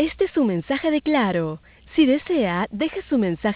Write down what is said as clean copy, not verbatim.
Este es su mensaje de Claro. Si desea, deje su mensaje